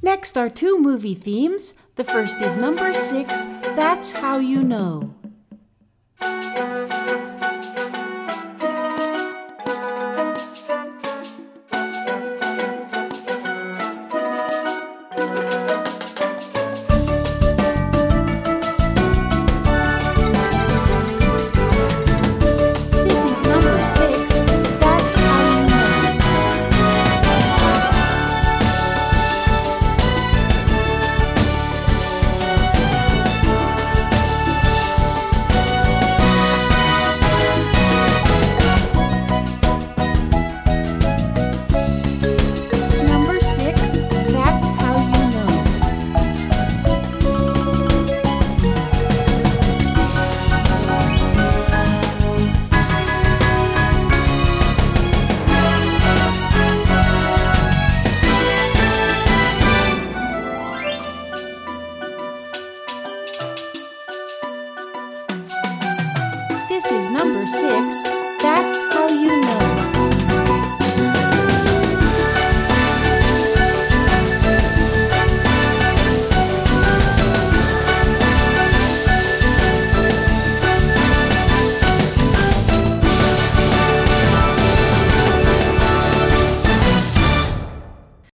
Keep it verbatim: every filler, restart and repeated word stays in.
Next are two movie themes. The first is number six, That's How You Know. This is number six, That's How You Know. Number six, That's How You Know. This is number six, That's How You Know.